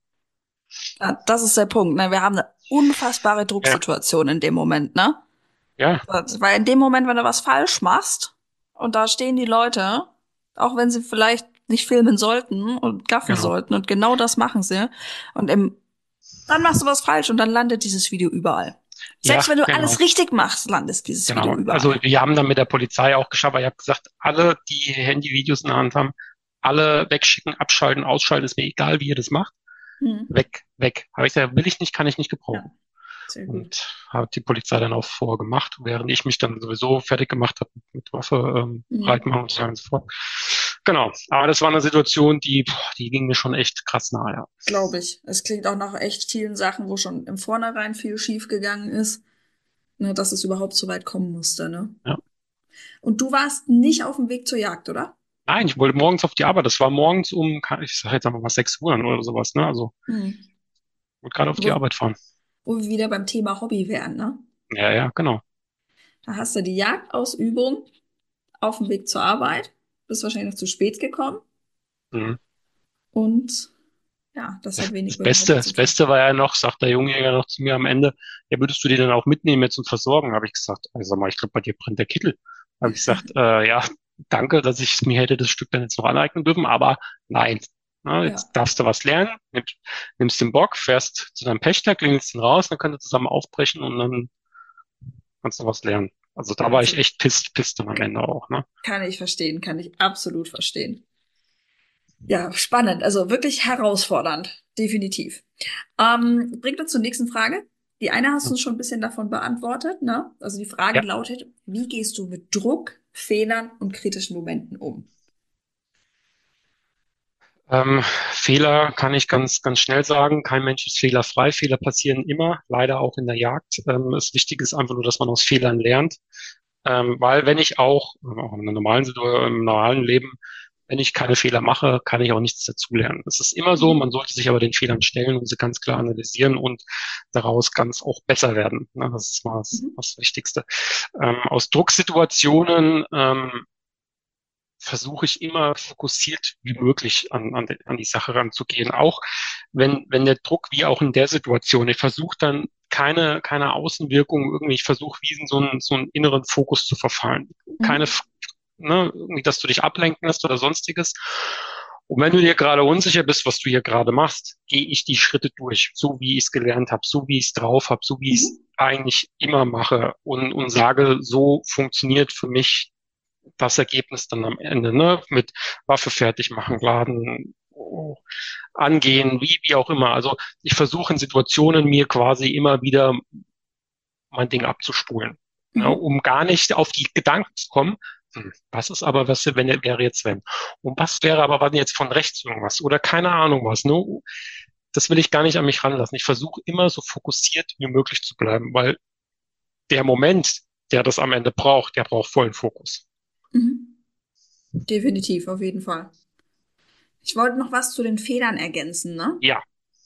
Ja, das ist der Punkt, ne? Wir haben eine unfassbare Ja, Drucksituation in dem Moment, ne? ja, Weil in dem Moment, wenn du was falsch machst und da stehen die Leute, auch wenn sie vielleicht nicht filmen sollten und gaffen genau. sollten und genau das machen sie und dann machst du was falsch und dann landet dieses Video überall. Ja, Selbst wenn du genau. alles richtig machst, landet dieses Video Genau. Also überall. wir haben dann mit der Polizei auch geschafft, weil ich habe gesagt, alle, die Handyvideos in der Hand haben, alle wegschicken, abschalten, ausschalten, ist mir egal, wie ihr das macht. Hm. Weg, weg. Habe ich gesagt, will ich nicht, kann ich nicht Ja, gebrauchen. sehr gut. Und hat die Polizei dann auch vorgemacht, während ich mich dann sowieso fertig gemacht habe mit Waffe, Hm. bereit machen und so weiter und so fort. Genau. Aber das war eine Situation, die ging mir schon echt krass nahe, ja. Glaube ich. Es klingt auch nach echt vielen Sachen, wo schon im Vornherein viel schief gegangen ist, ne, dass es überhaupt so weit kommen musste, ne? Ja. Und du warst nicht auf dem Weg zur Jagd, oder? Nein, ich wollte morgens auf die Arbeit. Das war morgens ich sage jetzt einfach mal 6 Uhr oder sowas, ne? Also, Hm. wollte gerade auf die Wo, Arbeit fahren. wo wir wieder beim Thema Hobby wären, ne? Ja, ja, genau. Da hast du die Jagdausübung auf dem Weg zur Arbeit, bist wahrscheinlich noch zu spät gekommen Mhm. und ja, das hat wenig Das mit dem Beste, Hobby zu das tun. Beste war ja noch, sagt der Jungjäger noch zu mir am Ende, ja, würdest du die denn auch mitnehmen jetzt zum Versorgen? Habe ich gesagt, also sag mal, ich glaube, bei dir brennt der Kittel. Habe ich gesagt, ja, danke, dass ich mir hätte das Stück dann jetzt noch aneignen dürfen, aber nein. Na, Ja, jetzt darfst du was lernen, nimmst den Bock, fährst zu deinem Pächter, klingelst ihn raus, dann könnt ihr zusammen aufbrechen und dann kannst du was lernen. Also da war ich also echt pisst dann am Ende auch, ne? kann ich verstehen, kann ich absolut verstehen. Ja, spannend, also wirklich herausfordernd, definitiv. Bringt uns zur nächsten Frage. Die eine hast du uns schon ein bisschen davon beantwortet, ne? Also die Frage Ja. lautet, wie gehst du mit Druck, Fehlern und kritischen Momenten um? Fehler kann ich ganz schnell sagen. Kein Mensch ist fehlerfrei. Fehler passieren immer, leider auch in der Jagd. Das Wichtige ist einfach nur, dass man aus Fehlern lernt. Weil wenn ich auch in einer normalen Situation, im normalen Leben, wenn ich keine Fehler mache, kann ich auch nichts dazulernen. Es ist immer so, Mhm. man sollte sich aber den Fehlern stellen und sie ganz klar analysieren und daraus ganz auch besser werden. Ne, das ist mal Mhm. das Wichtigste. Aus Drucksituationen versuche ich immer fokussiert wie möglich an die Sache ranzugehen. Auch wenn der Druck, wie auch in der Situation, ich versuche dann keine Außenwirkung irgendwie, ich versuche wie in so einen inneren Fokus zu verfallen. Keine, Mhm. ne, irgendwie, dass du dich ablenken lässt oder sonstiges. Und wenn du dir gerade unsicher bist, was du hier gerade machst, gehe ich die Schritte durch, so wie ich es gelernt habe, so wie ich es drauf habe, so wie ich es Mhm. eigentlich immer mache und sage, so funktioniert für mich das Ergebnis dann am Ende, ne? Mit Waffe fertig machen, laden, oh, angehen, wie auch immer. Also ich versuche in Situationen mir quasi immer wieder mein Ding abzuspulen, ne? Mhm. Um gar nicht auf die Gedanken zu kommen, was ist aber, was wenn wäre jetzt wenn? Und was wäre aber, wenn jetzt von rechts irgendwas oder keine Ahnung was, ne? Das will ich gar nicht an mich ranlassen. Ich versuche immer so fokussiert wie möglich zu bleiben, weil der Moment, der das am Ende braucht, der braucht vollen Fokus. Mhm. Definitiv, auf jeden Fall. Ich wollte noch was zu den Fehlern ergänzen, ne? Ja,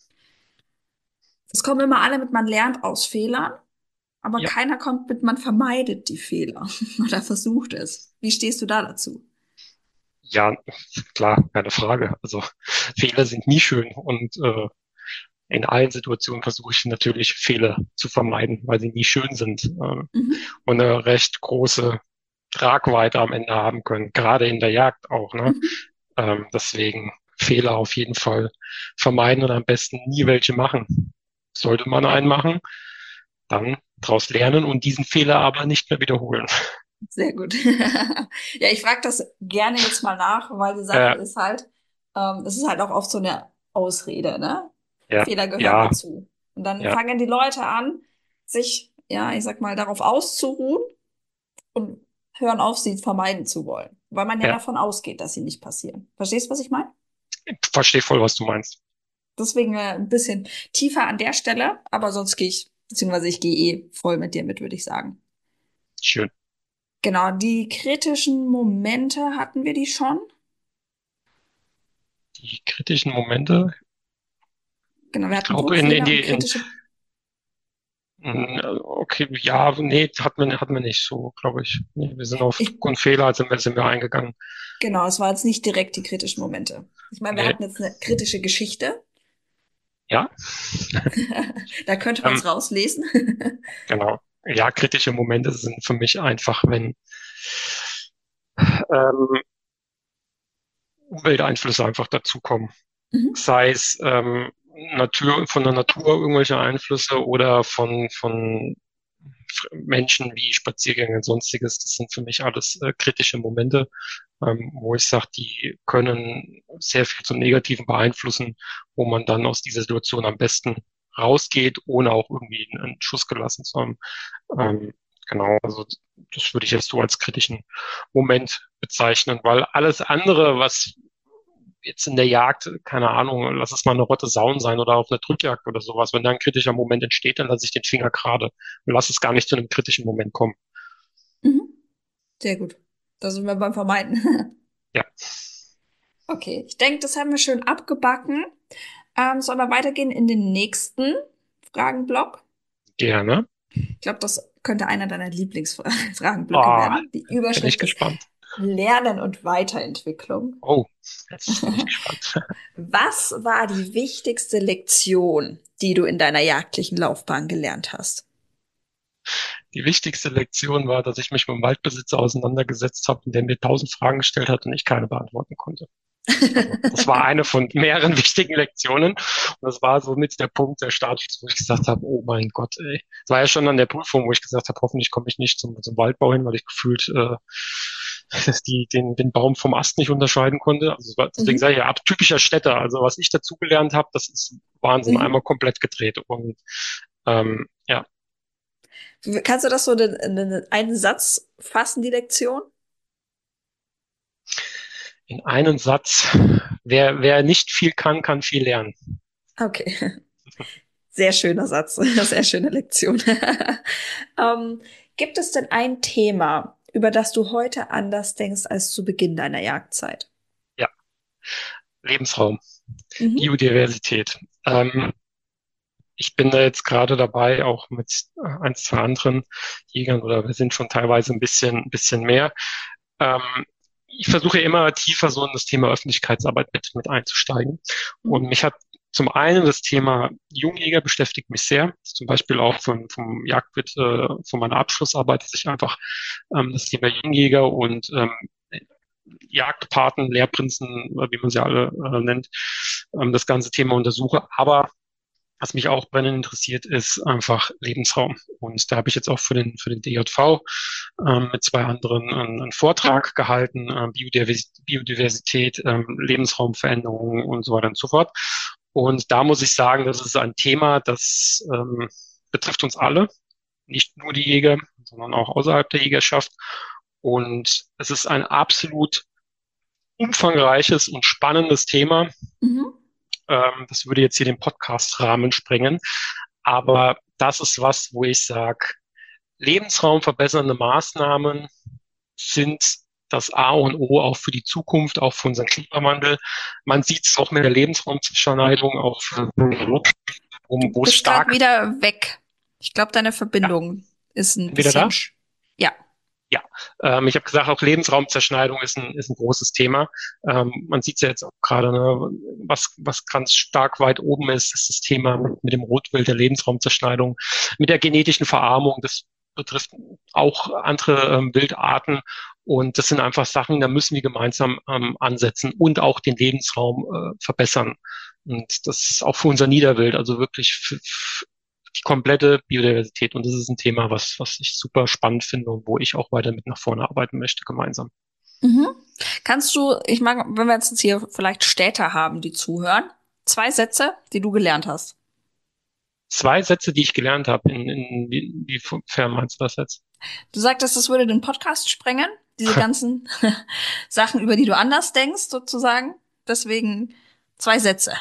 Es kommen immer alle mit, man lernt aus Fehlern, aber ja. keiner kommt mit, man vermeidet die Fehler oder versucht es. Wie stehst du da dazu? Ja, klar, keine Frage. Also Fehler sind nie schön und in allen Situationen versuche ich natürlich Fehler zu vermeiden, weil sie nie schön sind Mhm. und eine recht große Tragweite am Ende haben können, gerade in der Jagd auch. Ne? Mhm. Deswegen Fehler auf jeden Fall vermeiden und am besten nie welche machen. Sollte man einen machen, dann daraus lernen und diesen Fehler aber nicht mehr wiederholen. Sehr gut. Ja, ich frage das gerne jetzt mal nach, weil die Sache Äh, ist halt, es ist halt auch oft so eine Ausrede, ne? ja, Fehler gehören ja, dazu. Und dann ja, fangen die Leute an, sich, ja, ich sag mal, darauf auszuruhen und hören auf, sie vermeiden zu wollen, weil man ja ja. davon ausgeht, dass sie nicht passieren. Verstehst du, was ich meine? Ich verstehe voll, was du meinst. Deswegen ein bisschen tiefer an der Stelle, aber sonst gehe ich, beziehungsweise ich gehe eh voll mit dir mit, würde ich sagen. Schön. Genau, die kritischen Momente hatten wir die schon. Die kritischen Momente, Genau, wir ich hatten glaube, in Wutanfälle die, und kritische. okay, ja, nee, hatten wir nicht so, glaube ich. Nee, wir sind auf Ich, Druck und Fehler, sind wir eingegangen. genau, es war jetzt nicht direkt die kritischen Momente. Ich meine, wir Nee, hatten jetzt eine kritische Geschichte. ja, Da könnte man ähm, es rauslesen. genau. Ja, kritische Momente sind für mich einfach, wenn ähm, Umwelteinflüsse einfach dazukommen. Mhm. Sei es von der Natur irgendwelche Einflüsse oder von Menschen wie Spaziergänge und sonstiges. Das sind für mich alles kritische Momente, wo ich sage, die können sehr viel zum Negativen beeinflussen, wo man dann aus dieser Situation am besten rausgeht, ohne auch irgendwie einen Schuss gelassen zu haben. Genau, also das würde ich jetzt so als kritischen Moment bezeichnen, weil alles andere, was jetzt in der Jagd, keine Ahnung, lass es mal eine Rotte Sauen sein oder auf einer Drückjagd oder sowas, wenn da ein kritischer Moment entsteht, dann lasse ich den Finger gerade und lass es gar nicht zu einem kritischen Moment kommen. Mhm. Sehr gut. Da sind wir beim Vermeiden. Ja, Okay, ich denke, das haben wir schön abgebacken. Sollen wir weitergehen in den nächsten Fragenblock? gerne. Ich glaube, das könnte einer deiner Lieblingsfragenblöcke Ah, werden. Die bin ich Überschrift ist gespannt. Lernen und Weiterentwicklung. Oh, jetzt bin ich gespannt. Was war die wichtigste Lektion, die du in deiner jagdlichen Laufbahn gelernt hast? Die wichtigste Lektion war, dass ich mich mit dem Waldbesitzer auseinandergesetzt habe und der mir 1000 Fragen gestellt hat und ich keine beantworten konnte. Also, das war eine von mehreren wichtigen Lektionen. Und das war so mit der Punkt der Startschuss, wo ich gesagt habe, oh mein Gott, ey. Das war ja schon an der Prüfung, wo ich gesagt habe, hoffentlich komme ich nicht zum Waldbau hin, weil ich gefühlt den Baum vom Ast nicht unterscheiden konnte. Also deswegen Mhm. sage ich ja, typischer Städter. Also was ich dazugelernt habe, das ist Wahnsinn, Mhm. einmal komplett gedreht. Und ja, Kannst du das so in einen Satz fassen, die Lektion? in einem Satz, wer nicht viel kann, kann viel lernen. Okay, sehr schöner Satz, sehr schöne Lektion. Ähm, gibt es denn ein Thema, über das du heute anders denkst als zu Beginn deiner Jagdzeit? Ja, Lebensraum, Mhm. Biodiversität. Ich bin da jetzt gerade dabei, auch mit ein, zwei anderen Jägern oder wir sind schon teilweise ein bisschen mehr. Ähm, ich versuche immer tiefer so in das Thema Öffentlichkeitsarbeit mit einzusteigen. Und Mhm. mich hat zum einen das Thema Jungjäger beschäftigt mich sehr. Zum Beispiel auch vom Jagdwirt, von meiner Abschlussarbeit, dass ich einfach das Thema Jungjäger und Jagdpaten, Lehrprinzen, wie man sie alle nennt, das ganze Thema untersuche. Aber was mich auch brennend interessiert, ist einfach Lebensraum. Und da habe ich jetzt auch für den DJV mit zwei anderen einen Vortrag gehalten, Biodiversität, Lebensraumveränderungen und so weiter und so fort. Und da muss ich sagen, das ist ein Thema, das betrifft uns alle, nicht nur die Jäger, sondern auch außerhalb der Jägerschaft. Und es ist ein absolut umfangreiches und spannendes Thema. Mhm. Das würde jetzt hier den Podcast-Rahmen sprengen. Aber das ist was, wo ich sage, lebensraumverbessernde Maßnahmen sind das A und O auch für die Zukunft, auch für unseren Klimawandel. Man sieht es auch mit der Lebensraumzerschneidung, Du wo es bist gerade stark, wieder weg. Ich glaube, deine ja, Verbindung ist ein bin wieder bisschen, da? ja. Ja, ich habe gesagt, auch Lebensraumzerschneidung ist ein großes Thema. Man sieht es ja jetzt auch gerade, ne, was ganz stark weit oben ist das Thema mit dem Rotwild, der Lebensraumzerschneidung, mit der genetischen Verarmung. Das betrifft auch andere Wildarten. Und das sind einfach Sachen, da müssen wir gemeinsam ansetzen und auch den Lebensraum verbessern. Und das ist auch für unser Niederwild, also wirklich die komplette Biodiversität. Und das ist ein Thema, was ich super spannend finde und wo ich auch weiter mit nach vorne arbeiten möchte, gemeinsam. Mhm. Kannst du, ich mag, wenn wir jetzt hier vielleicht Städter haben, die zuhören, zwei Sätze, die du gelernt hast. Zwei Sätze, die ich gelernt habe, inwiefern meinst du das jetzt? Du sagtest, das würde den Podcast sprengen, diese ganzen Sachen, über die du anders denkst, sozusagen. Deswegen zwei Sätze.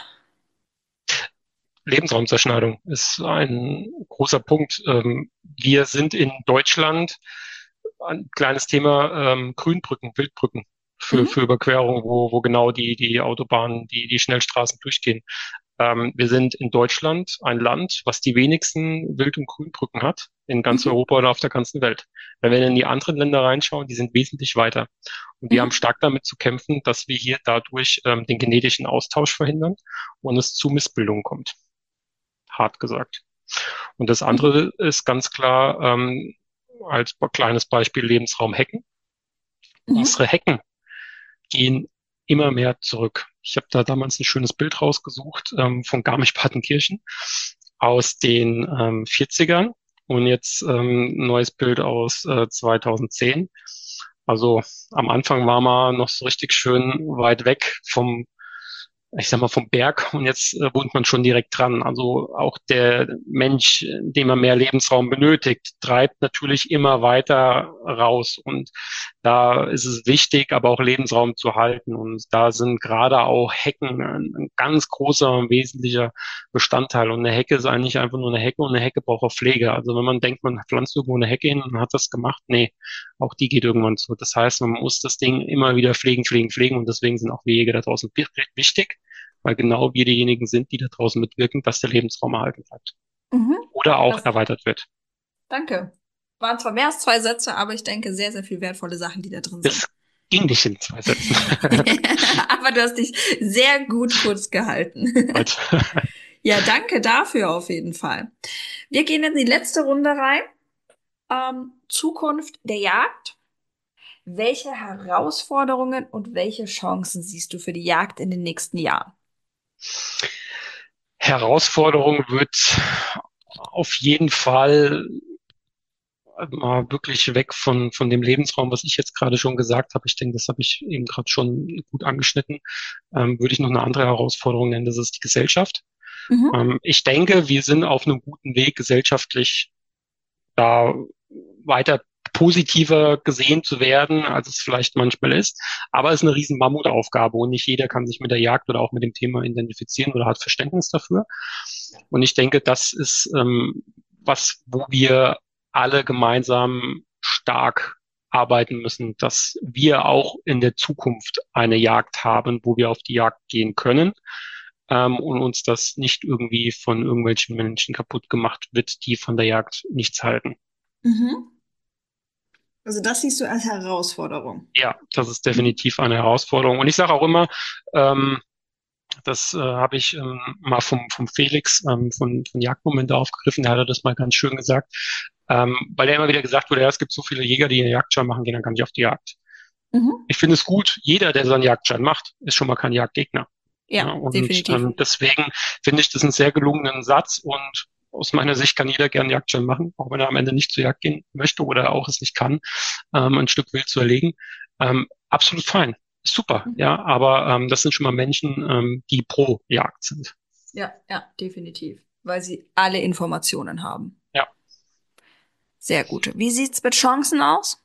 Lebensraumzerschneidung ist ein großer Punkt. Wir sind in Deutschland ein kleines Thema, Grünbrücken, Wildbrücken für Mhm. Überquerung, wo genau die Autobahnen, die Schnellstraßen durchgehen. Wir sind in Deutschland ein Land, was die wenigsten Wild- und Grünbrücken hat in ganz Mhm. Europa oder auf der ganzen Welt. Wenn wir in die anderen Länder reinschauen, die sind wesentlich weiter. Und wir haben Mhm. stark damit zu kämpfen, dass wir hier dadurch den genetischen Austausch verhindern und es zu Missbildungen kommt. Hart gesagt. Und das Mhm. andere ist ganz klar, als kleines Beispiel Lebensraum Hecken. Mhm. Unsere Hecken gehen immer mehr zurück. Ich habe da damals ein schönes Bild rausgesucht von Garmisch-Partenkirchen aus den 40ern und jetzt ein neues Bild aus 2010. Also am Anfang war man noch so richtig schön weit weg vom, ich sag mal, vom Berg und jetzt wohnt man schon direkt dran. Also auch der Mensch, dem er mehr Lebensraum benötigt, treibt natürlich immer weiter raus. Und da ist es wichtig, aber auch Lebensraum zu halten. Und da sind gerade auch Hecken ein ganz großer und wesentlicher Bestandteil. Und eine Hecke ist eigentlich einfach nur eine Hecke und eine Hecke braucht auch Pflege. Also wenn man denkt, man pflanzt irgendwo eine Hecke hin und hat das gemacht, nee, auch die geht irgendwann zu. Das heißt, man muss das Ding immer wieder pflegen, pflegen, pflegen. Und deswegen sind auch wir Jäger da draußen wichtig, weil genau wir diejenigen sind, die da draußen mitwirken, dass der Lebensraum erhalten bleibt Mhm. oder auch Das, erweitert wird. danke. Waren zwar mehr als zwei Sätze, aber ich denke sehr, sehr viel wertvolle Sachen, die da drin sind. Das ging nicht in zwei Sätzen. Aber du hast dich sehr gut kurz gehalten. Halt. Ja, danke dafür auf jeden Fall. Wir gehen in die letzte Runde rein. Zukunft der Jagd. Welche Herausforderungen und welche Chancen siehst du für die Jagd in den nächsten Jahren? Herausforderung wird auf jeden Fall mal wirklich weg von dem Lebensraum, was ich jetzt gerade schon gesagt habe. Ich denke, das habe ich eben gerade schon gut angeschnitten. Würde ich noch eine andere Herausforderung nennen, das ist die Gesellschaft. Mhm. Ich denke, wir sind auf einem guten Weg, gesellschaftlich da weiter positiver gesehen zu werden, als es vielleicht manchmal ist. Aber es ist eine riesen Mammutaufgabe und nicht jeder kann sich mit der Jagd oder auch mit dem Thema identifizieren oder hat Verständnis dafür. Und ich denke, das ist was, wo wir alle gemeinsam stark arbeiten müssen, dass wir auch in der Zukunft eine Jagd haben, wo wir auf die Jagd gehen können und uns das nicht irgendwie von irgendwelchen Menschen kaputt gemacht wird, die von der Jagd nichts halten. Mhm. Also das siehst du als Herausforderung. Ja, das ist Mhm. definitiv eine Herausforderung. Und ich sage auch immer, ähm, das habe ich mal vom Felix von Jagdmomente aufgegriffen, der hat das mal ganz schön gesagt, weil der immer wieder gesagt wurde, ja, es gibt so viele Jäger, die einen Jagdschein machen, gehen dann gar nicht auf die Jagd. Mhm. Ich finde es gut, jeder, der seinen Jagdschein macht, ist schon mal kein Jagdgegner. Ja, Ja, und definitiv. deswegen finde ich das einen sehr gelungenen Satz und aus meiner Sicht kann jeder gerne einen Jagdschein machen, auch wenn er am Ende nicht zur Jagd gehen möchte oder auch es nicht kann, ein Stück Wild zu erlegen. Absolut fein. Super, Mhm. ja, aber das sind schon mal Menschen, die pro Jagd sind. Ja, ja, definitiv. Weil sie alle Informationen haben. Ja, Sehr gut. Wie sieht's mit Chancen aus?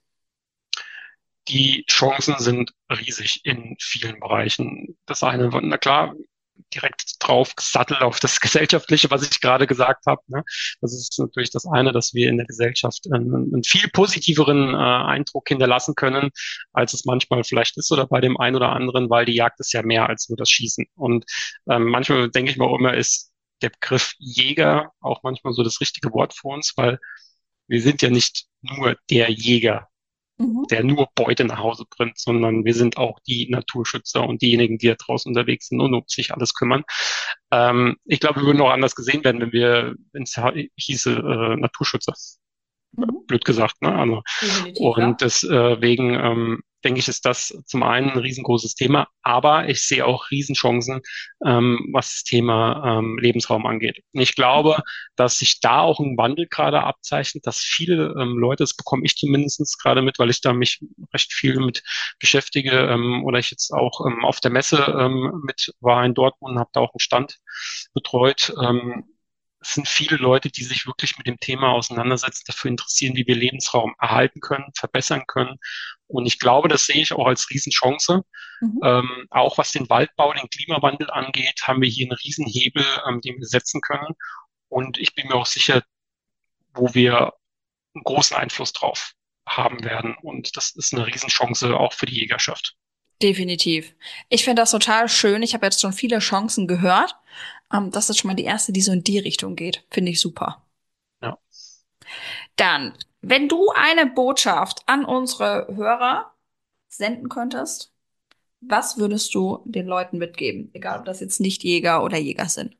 die Chancen sind riesig in vielen Bereichen. Das eine, na klar, direkt drauf gesattelt auf das Gesellschaftliche, was ich gerade gesagt habe. Ne? Das ist natürlich das eine, dass wir in der Gesellschaft einen viel positiveren Eindruck hinterlassen können, als es manchmal vielleicht ist oder bei dem einen oder anderen, weil die Jagd ist ja mehr als nur das Schießen. Und manchmal denke ich mir auch immer, ist der Begriff Jäger auch manchmal so das richtige Wort für uns, weil wir sind ja nicht nur der Jäger, Mhm. der nur Beute nach Hause bringt, sondern wir sind auch die Naturschützer und diejenigen, die da draußen unterwegs sind und um sich alles kümmern. Ich glaube, wir würden auch anders gesehen werden, wenn es hieße Naturschützer, Mhm. blöd gesagt. Ne? Also, Definitiv, und ja. deswegen, denke ich, ist das zum einen ein riesengroßes Thema, aber ich sehe auch Riesenchancen, was das Thema Lebensraum angeht. Und ich glaube, dass sich da auch ein Wandel gerade abzeichnet, dass viele Leute, das bekomme ich zumindest gerade mit, weil ich da mich recht viel mit beschäftige, oder ich jetzt auch auf der Messe mit war in Dortmund und habe da auch einen Stand betreut. Es sind viele Leute, die sich wirklich mit dem Thema auseinandersetzen, dafür interessieren, wie wir Lebensraum erhalten können, verbessern können. Und ich glaube, das sehe ich auch als Riesenchance. Mhm. Auch was den Waldbau, den Klimawandel angeht, haben wir hier einen Riesenhebel, den wir setzen können. Und ich bin mir auch sicher, wo wir einen großen Einfluss drauf haben werden. Und das ist eine Riesenchance auch für die Jägerschaft. Definitiv. Ich finde das total schön. Ich habe jetzt schon viele Chancen gehört. Das ist schon mal die erste, die so in die Richtung geht. Finde ich super. Ja. Dann, wenn du eine Botschaft an unsere Hörer senden könntest, was würdest du den Leuten mitgeben? Egal, ob das jetzt nicht Jäger oder Jäger sind.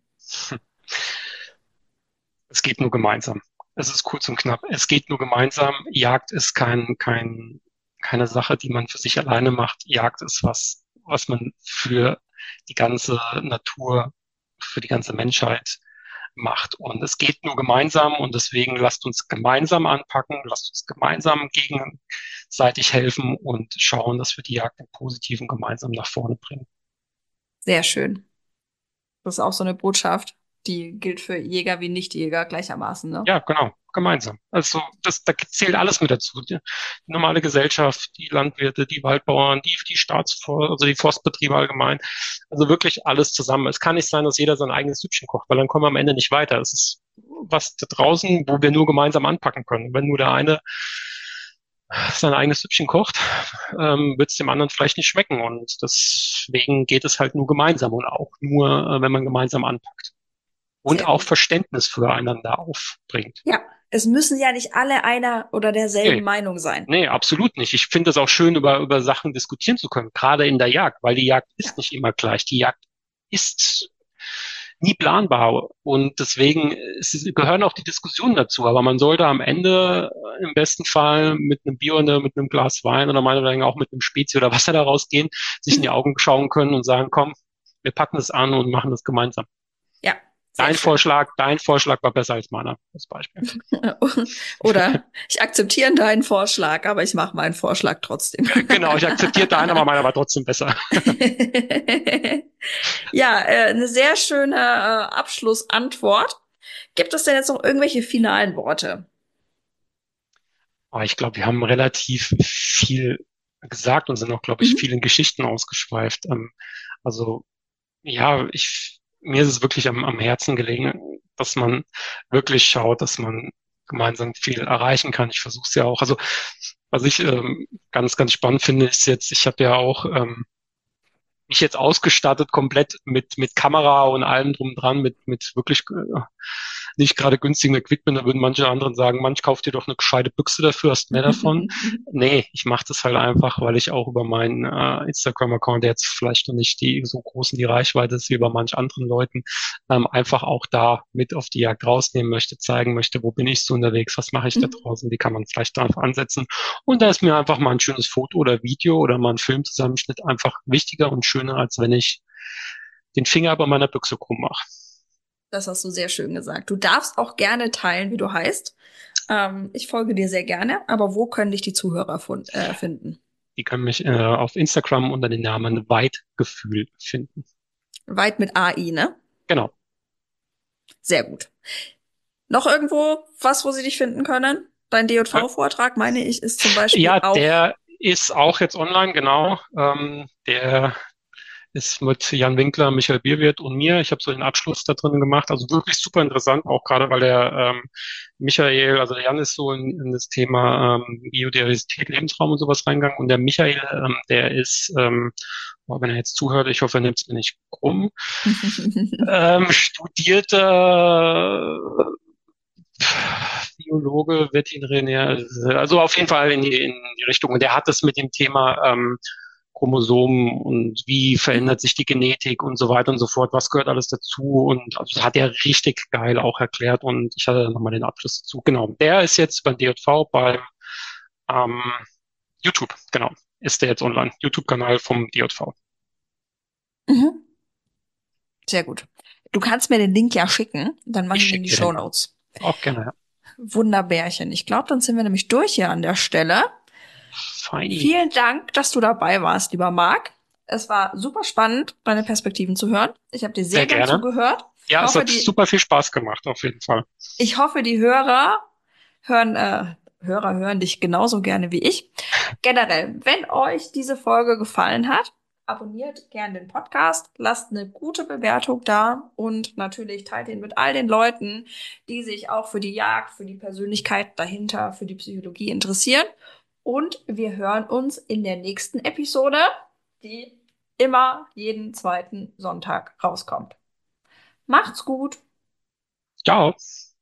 Es geht nur gemeinsam. Es ist kurz und knapp. Es geht nur gemeinsam. Jagd ist keine Sache, die man für sich alleine macht. Jagd ist was man für die ganze Natur, für die ganze Menschheit macht. Und es geht nur gemeinsam und deswegen lasst uns gemeinsam anpacken, lasst uns gemeinsam gegenseitig helfen und schauen, dass wir die Jagd im Positiven gemeinsam nach vorne bringen. Sehr schön. Das ist auch so eine Botschaft, die gilt für Jäger wie Nichtjäger gleichermaßen, ne? Ja, genau, gemeinsam. Also da zählt alles mit dazu. Die normale Gesellschaft, die Landwirte, die Waldbauern, also die Forstbetriebe allgemein. Also wirklich alles zusammen. Es kann nicht sein, dass jeder sein eigenes Süppchen kocht, weil dann kommen wir am Ende nicht weiter. Es ist was da draußen, wo wir nur gemeinsam anpacken können. Wenn nur der eine sein eigenes Süppchen kocht, wird es dem anderen vielleicht nicht schmecken. Und deswegen geht es halt nur gemeinsam und auch nur, wenn man gemeinsam anpackt und Sehr auch gut. Verständnis füreinander aufbringt. Ja, es müssen ja nicht alle einer oder derselben Nee, Meinung sein. nee, absolut nicht. Ich finde es auch schön, über Sachen diskutieren zu können, gerade in der Jagd, weil die Jagd Ja. ist nicht immer gleich. Die Jagd ist nie planbar und deswegen gehören auch die Diskussionen dazu. Aber man sollte am Ende im besten Fall mit einem Bier oder mit einem Glas Wein oder meinetwegen auch mit einem Spezi oder Wasser da rausgehen, sich in die Augen schauen können und sagen, komm, wir packen es an und machen das gemeinsam. Ja, sehr schön. Dein Vorschlag war besser als meiner, als Beispiel. Oder ich akzeptiere deinen Vorschlag, aber ich mache meinen Vorschlag trotzdem. Genau, ich akzeptiere deinen, aber meiner war trotzdem besser. Ja, eine sehr schöne Abschlussantwort. Gibt es denn jetzt noch irgendwelche finalen Worte? Aber ich glaube, wir haben relativ viel gesagt und sind auch, glaube ich, Mhm. viel in Geschichten ausgeschweift. Also ja, mir ist es wirklich am Herzen gelegen, dass man wirklich schaut, dass man gemeinsam viel erreichen kann. Ich versuche es ja auch. Also was ich ganz spannend finde, ist jetzt, ich habe ja auch mich jetzt ausgestattet komplett mit Kamera und allem drum dran, mit wirklich nicht gerade günstigen Equipment. Da würden manche anderen sagen, manch kauft dir doch eine gescheite Büchse dafür, hast mehr davon. Nee, ich mache das halt einfach, weil ich auch über meinen Instagram-Account, der jetzt vielleicht noch nicht die so großen die Reichweite ist wie bei manch anderen Leuten, einfach auch da mit auf die Jagd rausnehmen möchte, zeigen möchte, wo bin ich so unterwegs, was mache ich da Mhm. draußen, wie kann man vielleicht darauf ansetzen. Und da ist mir einfach mal ein schönes Foto oder Video oder mal ein Filmzusammenschnitt einfach wichtiger und schöner, als wenn ich den Finger bei meiner Büchse krumm mache. Das hast du sehr schön gesagt. Du darfst auch gerne teilen, wie du heißt. Ich folge dir sehr gerne, aber wo können dich die Zuhörer finden? Die können mich auf Instagram unter den Namen Weitgefühl finden. Weit mit AI, ne? Genau. Sehr gut. Noch irgendwo was, wo sie dich finden können? Dein Äh, DJV-Vortrag, meine ich, ist zum Beispiel ja, auch. der ist auch jetzt online, genau. Der ist mit Jan Winkler, Michael Bierwirth und mir. Ich habe so den Abschluss da drin gemacht. Also wirklich super interessant, auch gerade weil der Michael, also der Jan ist so in das Thema Biodiversität, Lebensraum und sowas reingegangen. Und der Michael, der ist, wenn er jetzt zuhört, ich hoffe, er nimmt es mir nicht krumm, studierter Biologe, Veterinär, also auf jeden Fall in die Richtung. Und der hat es mit dem Thema Chromosomen und wie verändert sich die Genetik und so weiter und so fort. Was gehört alles dazu? Und also das hat er richtig geil auch erklärt und ich hatte nochmal den Abschluss dazu. Genau. Der ist jetzt beim DJV bei ähm, YouTube, genau. ist der jetzt online. YouTube-Kanal vom DJV. Mhm. Sehr gut. Du kannst mir den Link ja schicken, dann mache Ich ich ihn in schicke die dir den mal. Shownotes. Auch gerne, ja. Wunderbärchen. Ich glaube, dann sind wir nämlich durch hier an der Stelle. Feini. Vielen Dank, dass du dabei warst, lieber Marc. Es war super spannend, deine Perspektiven zu hören. Ich habe dir Sehr sehr gern gerne. zugehört. Ja, es hat super viel Spaß gemacht, auf jeden Fall. Ich hoffe, die Hörer hören dich genauso gerne wie ich. Generell, wenn euch diese Folge gefallen hat, abonniert gern den Podcast, lasst eine gute Bewertung da und natürlich teilt ihn mit all den Leuten, die sich auch für die Jagd, für die Persönlichkeit dahinter, für die Psychologie interessieren. Und wir hören uns in der nächsten Episode, die immer jeden zweiten Sonntag rauskommt. Macht's gut! Ciao.